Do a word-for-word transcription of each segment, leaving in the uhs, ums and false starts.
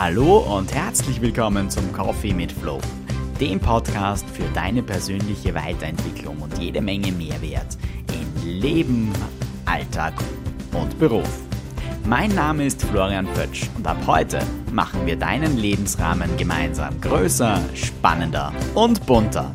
Hallo und herzlich willkommen zum Coffee mit Flo, dem Podcast für deine persönliche Weiterentwicklung und jede Menge Mehrwert in Leben, Alltag und Beruf. Mein Name ist Florian Pötsch und ab heute machen wir deinen Lebensrahmen gemeinsam größer, spannender und bunter.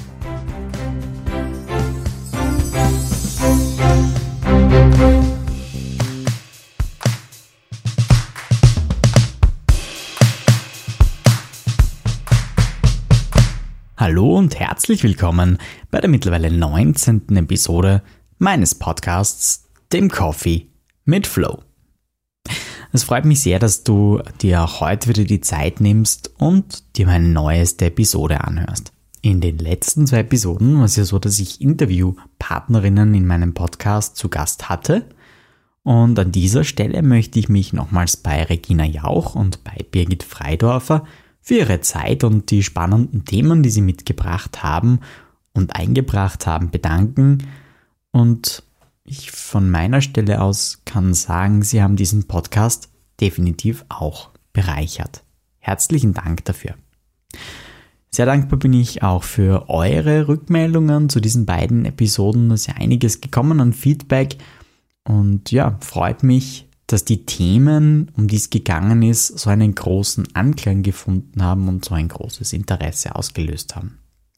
Hallo und herzlich willkommen bei der mittlerweile neunzehnten Episode meines Podcasts, dem Coffee mit Flo. Es freut mich sehr, dass du dir auch heute wieder die Zeit nimmst und dir meine neueste Episode anhörst. In den letzten zwei Episoden war es ja so, dass ich Interviewpartnerinnen in meinem Podcast zu Gast hatte. Und an dieser Stelle möchte ich mich nochmals bei Regina Jauch und bei Birgit Freidorfer für ihre Zeit und die spannenden Themen, die sie mitgebracht haben und eingebracht haben, bedanken. Und ich von meiner Stelle aus kann sagen, sie haben diesen Podcast definitiv auch bereichert. Herzlichen Dank dafür. Sehr dankbar bin ich auch für eure Rückmeldungen zu diesen beiden Episoden. Es ist ja einiges gekommen an Feedback und ja, freut mich, dass die Themen, um die es gegangen ist, so einen großen Anklang gefunden haben und so ein großes Interesse ausgelöst haben.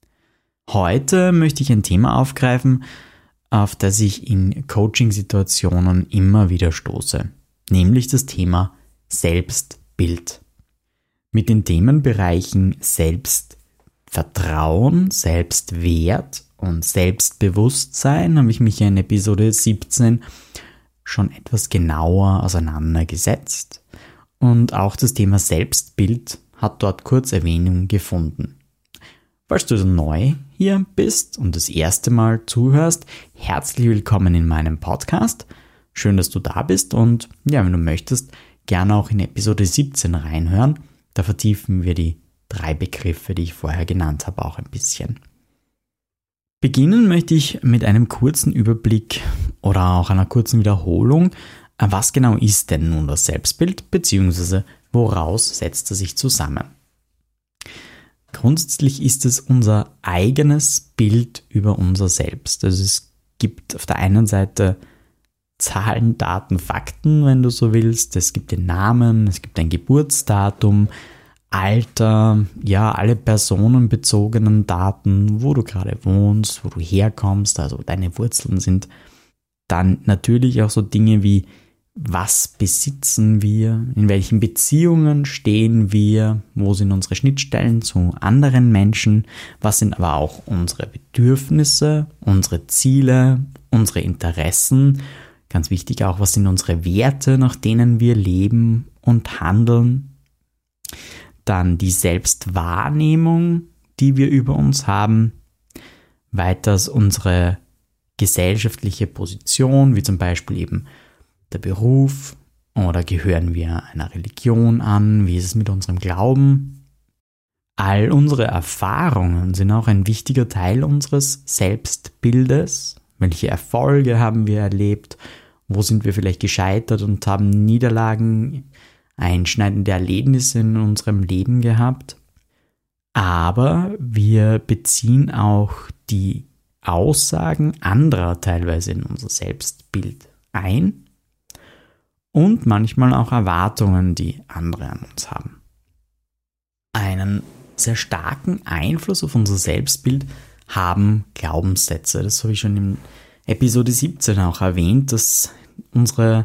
Heute möchte ich ein Thema aufgreifen, auf das ich in Coaching-Situationen immer wieder stoße, nämlich das Thema Selbstbild. Mit den Themenbereichen Selbstvertrauen, Selbstwert und Selbstbewusstsein habe ich mich in Episode siebzehn schon etwas genauer auseinandergesetzt und auch das Thema Selbstbild hat dort kurz Erwähnung gefunden. Falls du neu hier bist und das erste Mal zuhörst, herzlich willkommen in meinem Podcast. Schön, dass du da bist und ja, wenn du möchtest, gerne auch in Episode siebzehn reinhören. Da vertiefen wir die drei Begriffe, die ich vorher genannt habe, auch ein bisschen. Beginnen möchte ich mit einem kurzen Überblick oder auch einer kurzen Wiederholung. Was genau ist denn nun das Selbstbild, beziehungsweise woraus setzt es sich zusammen? Grundsätzlich ist es unser eigenes Bild über unser Selbst. Also es gibt auf der einen Seite Zahlen, Daten, Fakten, wenn du so willst. Es gibt den Namen, es gibt ein Geburtsdatum, Alter, ja, alle personenbezogenen Daten, wo du gerade wohnst, wo du herkommst, also deine Wurzeln sind. Dann natürlich auch so Dinge wie, was besitzen wir, in welchen Beziehungen stehen wir, wo sind unsere Schnittstellen zu anderen Menschen, was sind aber auch unsere Bedürfnisse, unsere Ziele, unsere Interessen, ganz wichtig auch, was sind unsere Werte, nach denen wir leben und handeln. Dann die Selbstwahrnehmung, die wir über uns haben. Weiters unsere gesellschaftliche Position, wie zum Beispiel eben der Beruf oder gehören wir einer Religion an, wie ist es mit unserem Glauben. All unsere Erfahrungen sind auch ein wichtiger Teil unseres Selbstbildes. Welche Erfolge haben wir erlebt? Wo sind wir vielleicht gescheitert und haben Niederlagen, einschneidende Erlebnisse in unserem Leben gehabt, aber wir beziehen auch die Aussagen anderer teilweise in unser Selbstbild ein und manchmal auch Erwartungen, die andere an uns haben. Einen sehr starken Einfluss auf unser Selbstbild haben Glaubenssätze. Das habe ich schon in Episode siebzehn auch erwähnt, dass unsere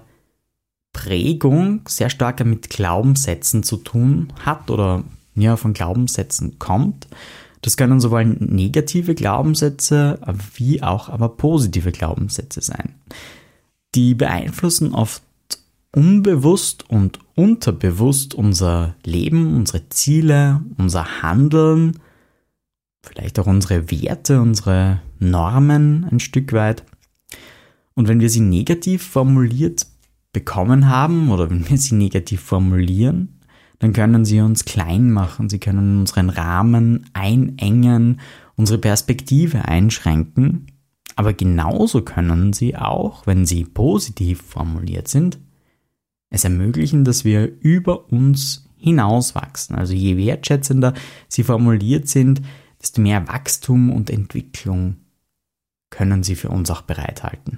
Prägung sehr stark mit Glaubenssätzen zu tun hat oder ja, von Glaubenssätzen kommt. Das können sowohl negative Glaubenssätze wie auch aber positive Glaubenssätze sein. Die beeinflussen oft unbewusst und unterbewusst unser Leben, unsere Ziele, unser Handeln, vielleicht auch unsere Werte, unsere Normen ein Stück weit. Und wenn wir sie negativ formuliert bekommen haben oder wenn wir sie negativ formulieren, dann können sie uns klein machen, sie können unseren Rahmen einengen, unsere Perspektive einschränken, aber genauso können sie auch, wenn sie positiv formuliert sind, es ermöglichen, dass wir über uns hinauswachsen. Also je wertschätzender sie formuliert sind, desto mehr Wachstum und Entwicklung können sie für uns auch bereithalten.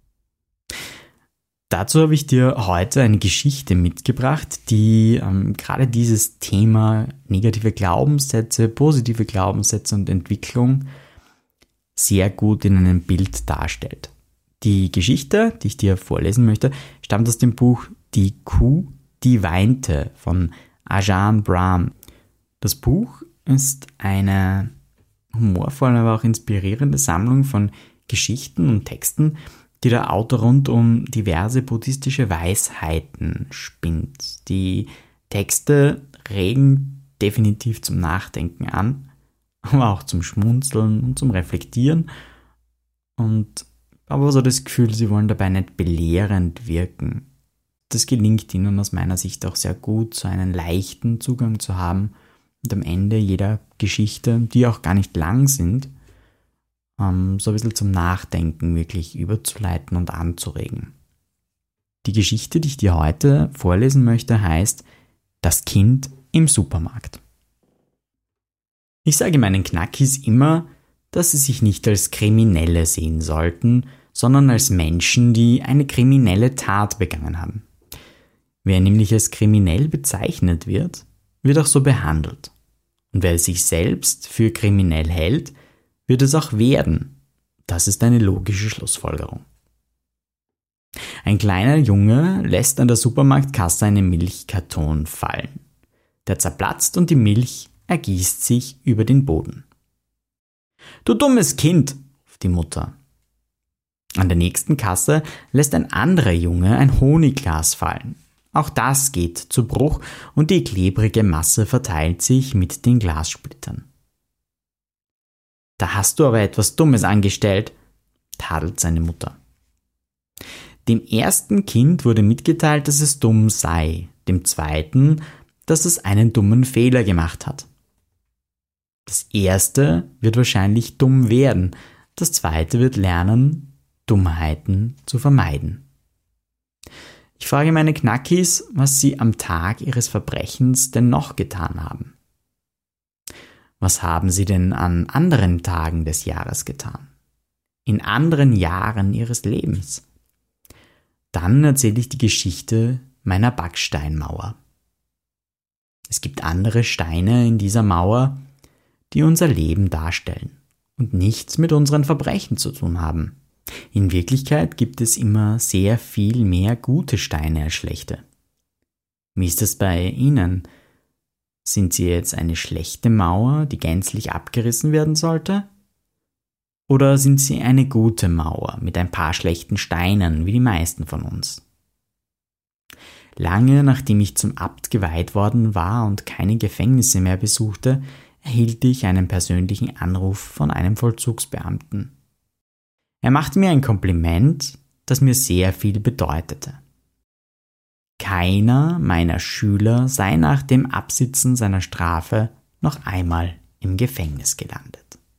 Dazu habe ich dir heute eine Geschichte mitgebracht, die ähm, gerade dieses Thema negative Glaubenssätze, positive Glaubenssätze und Entwicklung sehr gut in einem Bild darstellt. Die Geschichte, die ich dir vorlesen möchte, stammt aus dem Buch Die Kuh, die weinte von Ajahn Brahm. Das Buch ist eine humorvolle, aber auch inspirierende Sammlung von Geschichten und Texten, die der Autor rund um diverse buddhistische Weisheiten spinnt. Die Texte regen definitiv zum Nachdenken an, aber auch zum Schmunzeln und zum Reflektieren. Und ich habe so das Gefühl, sie wollen dabei nicht belehrend wirken. Das gelingt ihnen aus meiner Sicht auch sehr gut, so einen leichten Zugang zu haben und am Ende jeder Geschichte, die auch gar nicht lang sind, so ein bisschen zum Nachdenken wirklich überzuleiten und anzuregen. Die Geschichte, die ich dir heute vorlesen möchte, heißt Das Kind im Supermarkt. Ich sage meinen Knackis immer, dass sie sich nicht als Kriminelle sehen sollten, sondern als Menschen, die eine kriminelle Tat begangen haben. Wer nämlich als kriminell bezeichnet wird, wird auch so behandelt. Und wer sich selbst für kriminell hält, wird es auch werden. Das ist eine logische Schlussfolgerung. Ein kleiner Junge lässt an der Supermarktkasse einen Milchkarton fallen. Der zerplatzt und die Milch ergießt sich über den Boden. »Du dummes Kind«, ruft die Mutter. An der nächsten Kasse lässt ein anderer Junge ein Honigglas fallen. Auch das geht zu Bruch und die klebrige Masse verteilt sich mit den Glassplittern. »Da hast du aber etwas Dummes angestellt«, tadelt seine Mutter. Dem ersten Kind wurde mitgeteilt, dass es dumm sei, dem zweiten, dass es einen dummen Fehler gemacht hat. Das erste wird wahrscheinlich dumm werden, das zweite wird lernen, Dummheiten zu vermeiden. Ich frage meine Knackis, was sie am Tag ihres Verbrechens denn noch getan haben. Was haben sie denn an anderen Tagen des Jahres getan? In anderen Jahren ihres Lebens? Dann erzähle ich die Geschichte meiner Backsteinmauer. Es gibt andere Steine in dieser Mauer, die unser Leben darstellen und nichts mit unseren Verbrechen zu tun haben. In Wirklichkeit gibt es immer sehr viel mehr gute Steine als schlechte. Wie ist es bei Ihnen? Sind Sie jetzt eine schlechte Mauer, die gänzlich abgerissen werden sollte? Oder sind Sie eine gute Mauer mit ein paar schlechten Steinen, wie die meisten von uns? Lange nachdem ich zum Abt geweiht worden war und keine Gefängnisse mehr besuchte, erhielt ich einen persönlichen Anruf von einem Vollzugsbeamten. Er machte mir ein Kompliment, das mir sehr viel bedeutete. Keiner meiner Schüler sei nach dem Absitzen seiner Strafe noch einmal im Gefängnis gelandet.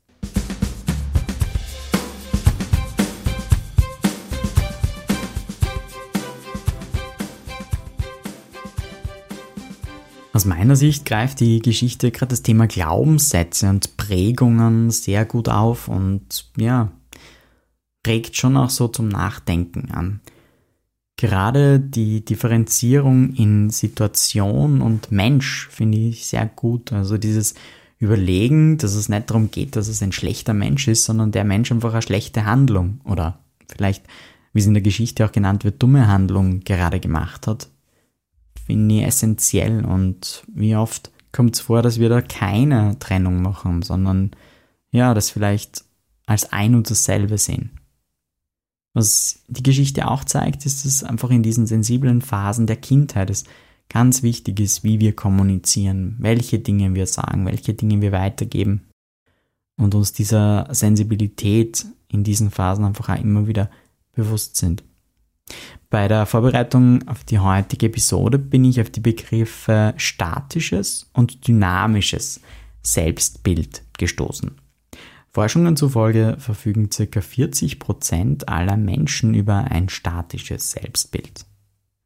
Aus meiner Sicht greift die Geschichte gerade das Thema Glaubenssätze und Prägungen sehr gut auf und ja, regt schon auch so zum Nachdenken an. Gerade die Differenzierung in Situation und Mensch finde ich sehr gut. Also dieses Überlegen, dass es nicht darum geht, dass es ein schlechter Mensch ist, sondern der Mensch einfach eine schlechte Handlung oder vielleicht, wie es in der Geschichte auch genannt wird, dumme Handlung gerade gemacht hat, finde ich essentiell. Und wie oft kommt es vor, dass wir da keine Trennung machen, sondern ja, das vielleicht als ein und dasselbe sehen. Was die Geschichte auch zeigt, ist, dass einfach in diesen sensiblen Phasen der Kindheit es ganz wichtig ist, wie wir kommunizieren, welche Dinge wir sagen, welche Dinge wir weitergeben und uns dieser Sensibilität in diesen Phasen einfach auch immer wieder bewusst sind. Bei der Vorbereitung auf die heutige Episode bin ich auf die Begriffe statisches und dynamisches Selbstbild gestoßen. Forschungen zufolge verfügen ca. vierzig Prozent aller Menschen über ein statisches Selbstbild.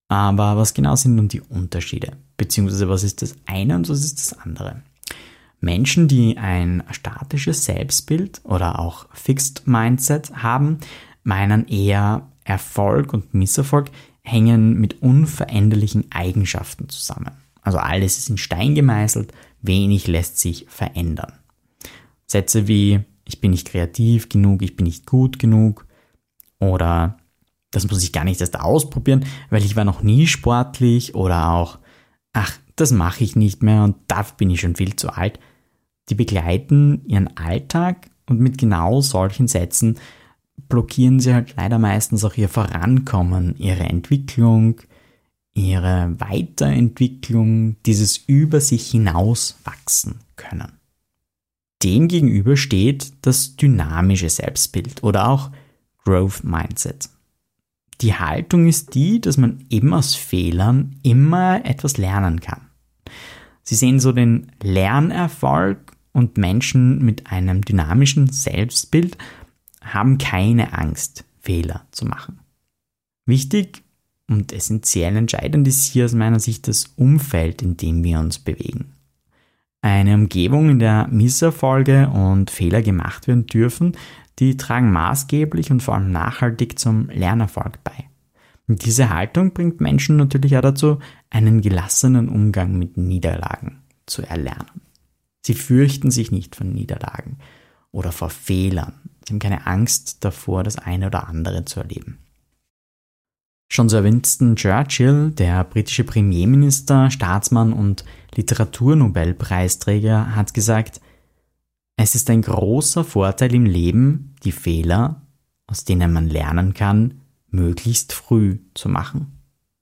Aber was genau sind nun die Unterschiede? Beziehungsweise was ist das eine und was ist das andere? Menschen, die ein statisches Selbstbild oder auch Fixed Mindset haben, meinen eher, Erfolg und Misserfolg hängen mit unveränderlichen Eigenschaften zusammen. Also alles ist in Stein gemeißelt, wenig lässt sich verändern. Sätze wie, ich bin nicht kreativ genug, ich bin nicht gut genug oder das muss ich gar nicht erst ausprobieren, weil ich war noch nie sportlich oder auch, ach, das mache ich nicht mehr und dafür bin ich schon viel zu alt. Die begleiten ihren Alltag und mit genau solchen Sätzen blockieren sie halt leider meistens auch ihr Vorankommen, ihre Entwicklung, ihre Weiterentwicklung, dieses über sich hinaus wachsen können. Demgegenüber steht das dynamische Selbstbild oder auch Growth Mindset. Die Haltung ist die, dass man eben aus Fehlern immer etwas lernen kann. Sie sehen so den Lernerfolg und Menschen mit einem dynamischen Selbstbild haben keine Angst, Fehler zu machen. Wichtig und essentiell entscheidend ist hier aus meiner Sicht das Umfeld, in dem wir uns bewegen. Eine Umgebung, in der Misserfolge und Fehler gemacht werden dürfen, die tragen maßgeblich und vor allem nachhaltig zum Lernerfolg bei. Und diese Haltung bringt Menschen natürlich auch dazu, einen gelassenen Umgang mit Niederlagen zu erlernen. Sie fürchten sich nicht von Niederlagen oder vor Fehlern. Sie haben keine Angst davor, das eine oder andere zu erleben. Schon Sir Winston Churchill, der britische Premierminister, Staatsmann und Literaturnobelpreisträger, hat gesagt, es ist ein großer Vorteil im Leben, die Fehler, aus denen man lernen kann, möglichst früh zu machen.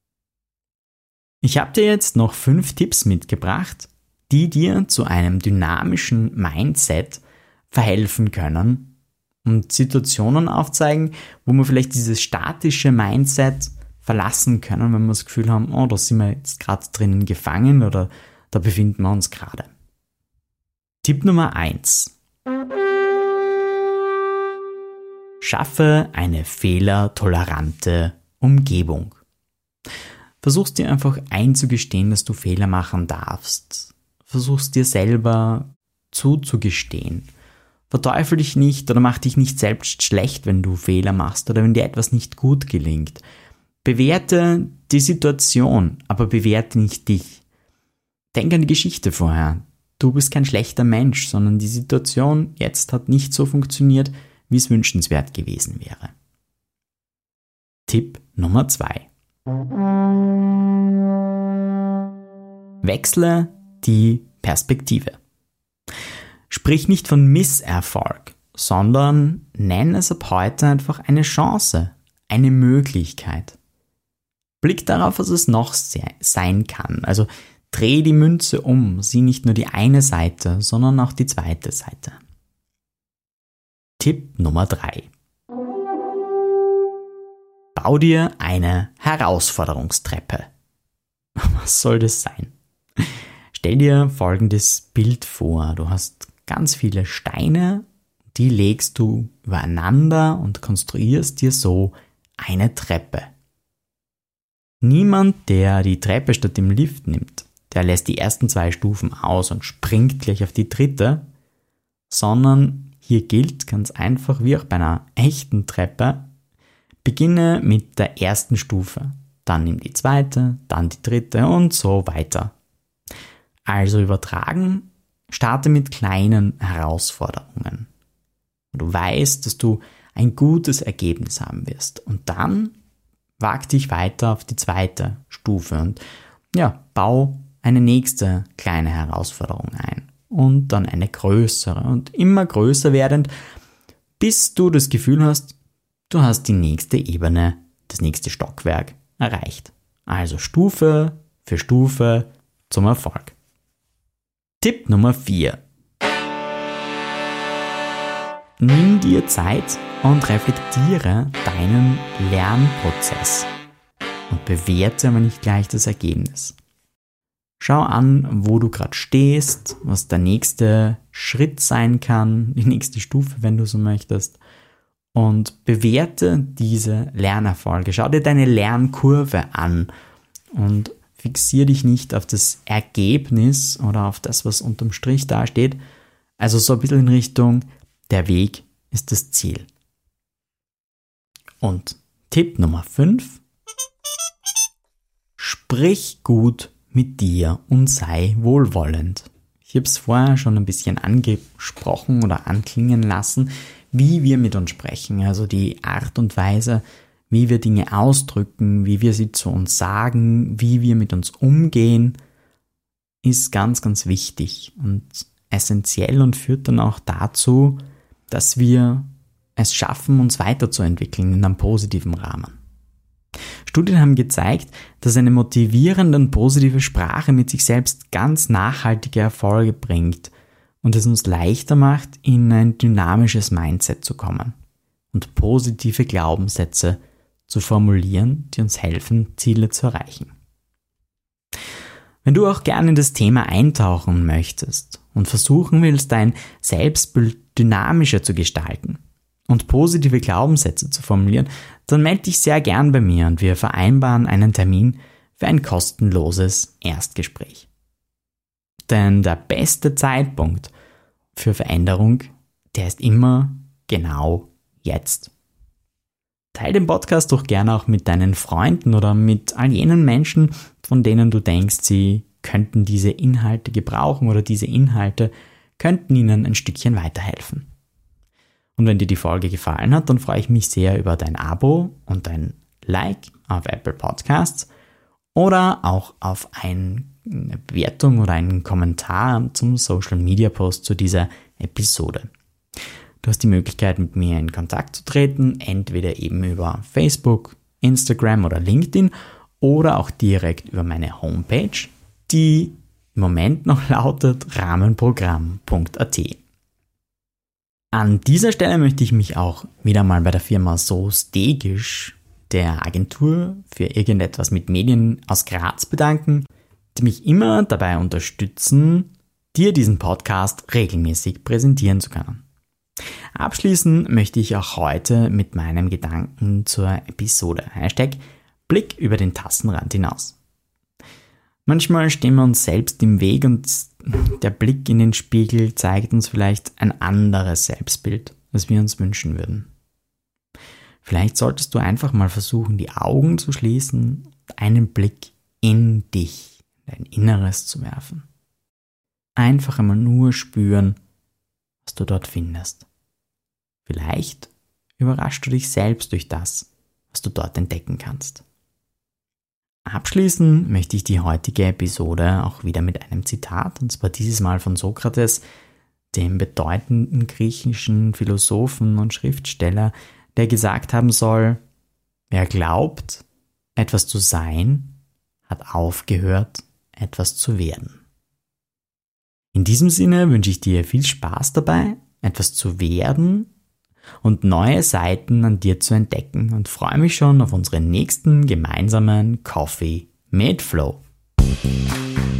Ich habe dir jetzt noch fünf Tipps mitgebracht, die dir zu einem dynamischen Mindset verhelfen können und Situationen aufzeigen, wo wir vielleicht dieses statische Mindset verlassen können, wenn wir das Gefühl haben, oh, da sind wir jetzt gerade drinnen gefangen oder da befinden wir uns gerade. Tipp Nummer eins. Schaffe eine fehlertolerante Umgebung. Versuch's dir einfach einzugestehen, dass du Fehler machen darfst. Versuch's dir selber zuzugestehen. Verteufel dich nicht oder mach dich nicht selbst schlecht, wenn du Fehler machst oder wenn dir etwas nicht gut gelingt. Bewerte die Situation, aber bewerte nicht dich. Denk an die Geschichte vorher. Du bist kein schlechter Mensch, sondern die Situation jetzt hat nicht so funktioniert, wie es wünschenswert gewesen wäre. Tipp Nummer zwei. Wechsle die Perspektive. Sprich nicht von Misserfolg, sondern nenn es ab heute einfach eine Chance, eine Möglichkeit. Blick darauf, was es noch sein kann. Also dreh die Münze um, sieh nicht nur die eine Seite, sondern auch die zweite Seite. Tipp Nummer drei. Bau dir eine Herausforderungstreppe. Was soll das sein? Stell dir folgendes Bild vor. Du hast ganz viele Steine, die legst du übereinander und konstruierst dir so eine Treppe. Niemand, der die Treppe statt dem Lift nimmt, der lässt die ersten zwei Stufen aus und springt gleich auf die dritte, sondern hier gilt ganz einfach, wie auch bei einer echten Treppe, beginne mit der ersten Stufe, dann nimm die zweite, dann die dritte und so weiter. Also übertragen, starte mit kleinen Herausforderungen. Du weißt, dass du ein gutes Ergebnis haben wirst und dann wag dich weiter auf die zweite Stufe und ja, bau eine nächste kleine Herausforderung ein und dann eine größere und immer größer werdend, bis du das Gefühl hast, du hast die nächste Ebene, das nächste Stockwerk erreicht. Also Stufe für Stufe zum Erfolg. Tipp Nummer vier. Nimm dir Zeit und reflektiere deinen Lernprozess und bewerte aber nicht gleich das Ergebnis. Schau an, wo du gerade stehst, was der nächste Schritt sein kann, die nächste Stufe, wenn du so möchtest, und bewerte diese Lernerfolge. Schau dir deine Lernkurve an und fixiere dich nicht auf das Ergebnis oder auf das, was unterm Strich dasteht. Also so ein bisschen in Richtung, der Weg ist das Ziel. Und Tipp Nummer fünf. Sprich gut mit dir und sei wohlwollend. Ich habe es vorher schon ein bisschen angesprochen oder anklingen lassen, wie wir mit uns sprechen, also die Art und Weise, wie wir Dinge ausdrücken, wie wir sie zu uns sagen, wie wir mit uns umgehen, ist ganz, ganz wichtig und essentiell und führt dann auch dazu, dass wir es schaffen, uns weiterzuentwickeln in einem positiven Rahmen. Studien haben gezeigt, dass eine motivierende und positive Sprache mit sich selbst ganz nachhaltige Erfolge bringt und es uns leichter macht, in ein dynamisches Mindset zu kommen und positive Glaubenssätze zu formulieren, die uns helfen, Ziele zu erreichen. Wenn du auch gerne in das Thema eintauchen möchtest und versuchen willst, dein Selbstbild dynamischer zu gestalten und positive Glaubenssätze zu formulieren, dann melde dich sehr gern bei mir und wir vereinbaren einen Termin für ein kostenloses Erstgespräch. Denn der beste Zeitpunkt für Veränderung, der ist immer genau jetzt. Teil den Podcast doch gerne auch mit deinen Freunden oder mit all jenen Menschen, von denen du denkst, sie könnten diese Inhalte gebrauchen oder diese Inhalte könnten ihnen ein Stückchen weiterhelfen. Und wenn dir die Folge gefallen hat, dann freue ich mich sehr über dein Abo und dein Like auf Apple Podcasts oder auch auf eine Bewertung oder einen Kommentar zum Social Media Post zu dieser Episode. Du hast die Möglichkeit, mit mir in Kontakt zu treten, entweder eben über Facebook, Instagram oder LinkedIn oder auch direkt über meine Homepage, die im Moment noch lautet rahmenprogramm punkt a t. An dieser Stelle möchte ich mich auch wieder mal bei der Firma SoStegisch, der Agentur für irgendetwas mit Medien aus Graz, bedanken, die mich immer dabei unterstützen, dir diesen Podcast regelmäßig präsentieren zu können. Abschließen möchte ich auch heute mit meinem Gedanken zur Episode. Hashtag Blick über den Tassenrand hinaus. Manchmal stehen wir uns selbst im Weg und der Blick in den Spiegel zeigt uns vielleicht ein anderes Selbstbild, das wir uns wünschen würden. Vielleicht solltest du einfach mal versuchen, die Augen zu schließen und einen Blick in dich, dein Inneres zu werfen. Einfach einmal nur spüren, was du dort findest. Vielleicht überraschst du dich selbst durch das, was du dort entdecken kannst. Abschließen möchte ich die heutige Episode auch wieder mit einem Zitat, und zwar dieses Mal von Sokrates, dem bedeutenden griechischen Philosophen und Schriftsteller, der gesagt haben soll: Wer glaubt, etwas zu sein, hat aufgehört, etwas zu werden. In diesem Sinne wünsche ich dir viel Spaß dabei, etwas zu werden und neue Seiten an dir zu entdecken und freue mich schon auf unseren nächsten gemeinsamen Coffee mit Flow.